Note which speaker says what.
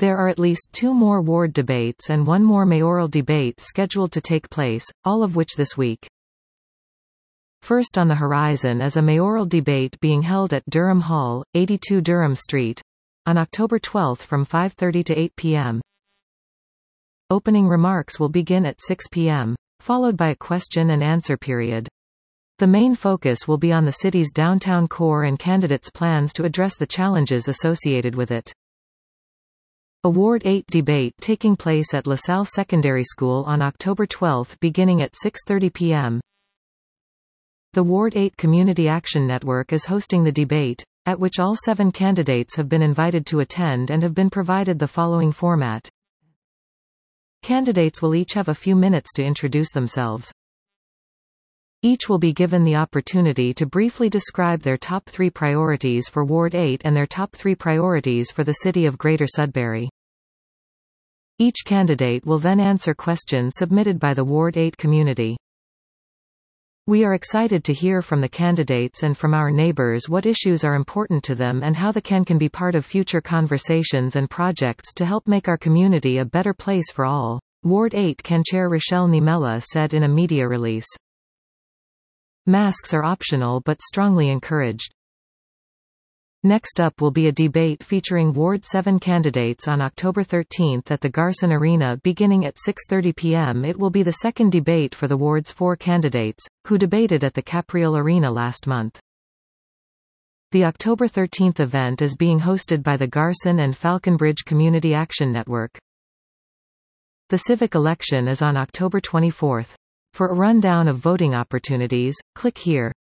Speaker 1: There are at least 2 more ward debates and 1 more mayoral debate scheduled to take place, all of which this week. First on the horizon is a mayoral debate being held at Durham Hall, 82 Durham Street, on October 12 from 5:30 to 8 p.m. Opening remarks will begin at 6 p.m., followed by a question and answer period. The main focus will be on the city's downtown core and candidates' plans to address the challenges associated with it. A Ward 8 debate taking place at LaSalle Secondary School on October 12 beginning at 6:30 p.m. The Ward 8 Community Action Network is hosting the debate, at which all 7 candidates have been invited to attend and have been provided the following format. Candidates will each have a few minutes to introduce themselves. Each will be given the opportunity to briefly describe their top 3 priorities for Ward 8 and their top 3 priorities for the city of Greater Sudbury. Each candidate will then answer questions submitted by the Ward 8 community. We are excited to hear from the candidates and from our neighbors what issues are important to them and how the can be part of future conversations and projects to help make our community a better place for all, Ward 8 Can Chair Rochelle Niemela said in a media release. Masks are optional but strongly encouraged. Next up will be a debate featuring Ward 7 candidates on October 13 at the Garson Arena beginning at 6:30 p.m. It will be the second debate for the Ward's 4 candidates, who debated at the Capriole Arena last month. The October 13 event is being hosted by the Garson and Falconbridge Community Action Network. The civic election is on October 24. For a rundown of voting opportunities, click here.